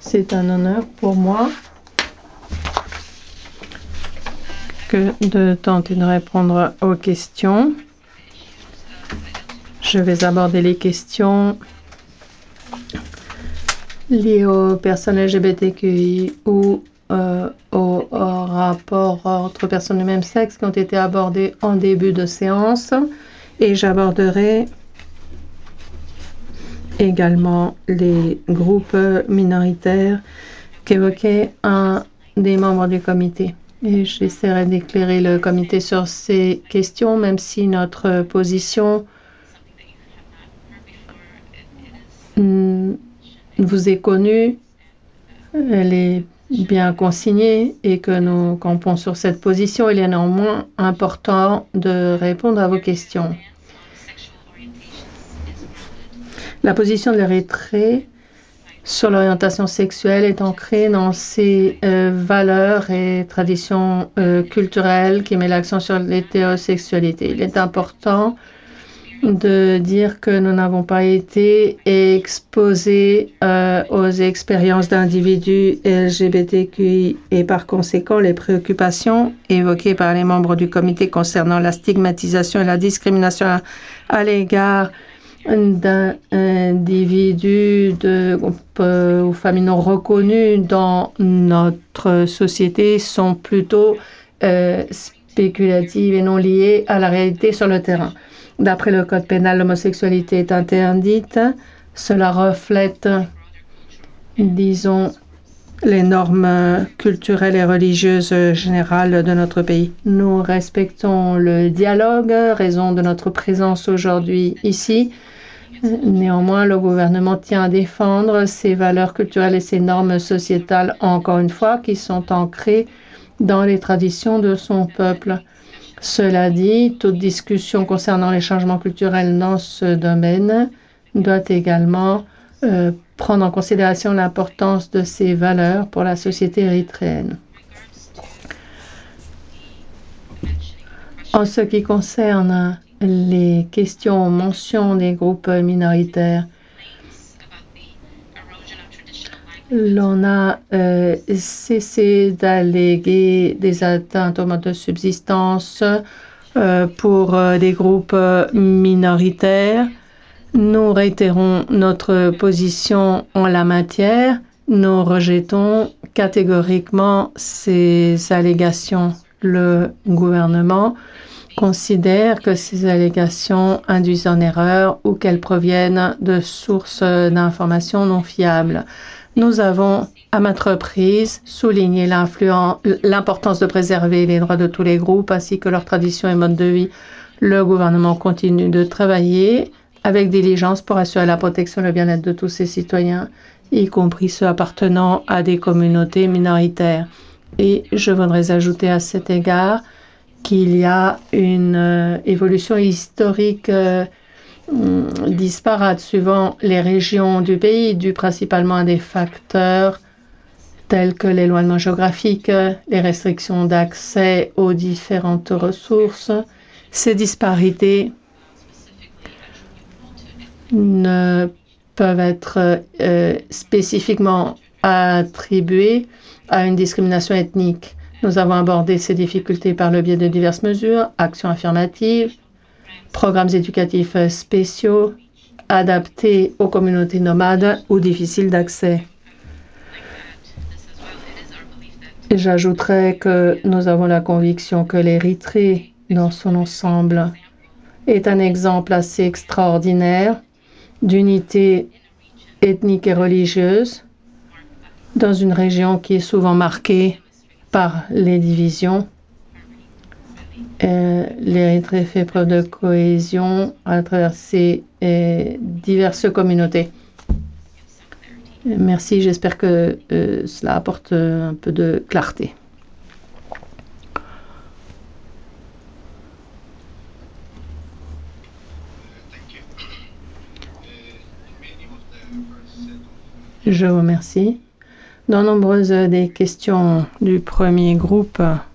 C'est un honneur pour moi de tenter de répondre aux questions. Je vais aborder les questions liées aux personnes LGBTQI ou au rapport entre personnes du même sexe qui ont été abordées en début de séance. Et j'aborderai également les groupes minoritaires qu'évoquait un des membres du comité. Et j'essaierai d'éclairer le comité sur ces questions, même si notre position vous est connue, elle est bien consignée et que nous campons sur cette position. Il est néanmoins important de répondre à vos questions. La position de l'Érythrée sur l'orientation sexuelle est ancrée dans ses valeurs et traditions culturelles qui met l'accent sur l'hétérosexualité. Il est important de dire que nous n'avons pas été exposés aux expériences d'individus LGBTQI et par conséquent les préoccupations évoquées par les membres du comité concernant la stigmatisation et la discrimination à l'égard d'individus de groupes ou familles non reconnues dans notre société sont plutôt spéculatives et non liées à la réalité sur le terrain. D'après le code pénal, l'homosexualité est interdite. Cela reflète, disons, les normes culturelles et religieuses générales de notre pays. Nous respectons le dialogue, raison de notre présence aujourd'hui ici. Néanmoins, le gouvernement tient à défendre ses valeurs culturelles et ses normes sociétales, encore une fois, qui sont ancrées dans les traditions de son peuple. Cela dit, toute discussion concernant les changements culturels dans ce domaine doit également prendre en considération l'importance de ces valeurs pour la société érythréenne. En ce qui concerne les questions mention des groupes minoritaires, l'on a cessé d'alléguer des atteintes au mode de subsistance pour des groupes minoritaires. Nous réitérons notre position en la matière. Nous rejetons catégoriquement ces allégations. Le gouvernement considère que ces allégations induisent en erreur ou qu'elles proviennent de sources d'informations non fiables. Nous avons à maintes reprises souligné l'importance de préserver les droits de tous les groupes ainsi que leurs traditions et modes de vie. Le gouvernement continue de travailler avec diligence pour assurer la protection et le bien-être de tous ses citoyens, y compris ceux appartenant à des communautés minoritaires. Et je voudrais ajouter à cet égard qu'il y a une évolution historique disparate suivant les régions du pays, due principalement à des facteurs tels que l'éloignement géographique, les restrictions d'accès aux différentes ressources. Ces disparités ne peuvent être spécifiquement attribuées à une discrimination ethnique. Nous avons abordé ces difficultés par le biais de diverses mesures, actions affirmatives, programmes éducatifs spéciaux, adaptés aux communautés nomades ou difficiles d'accès. J'ajouterai que nous avons la conviction que l'Érythrée, dans son ensemble, est un exemple assez extraordinaire d'unité ethnique et religieuse dans une région qui est souvent marquée par les divisions. L'Érythrée fait preuve de cohésion à travers ses diverses communautés. Merci, j'espère que cela apporte un peu de clarté. Je vous remercie. Dans nombreuses des questions du premier groupe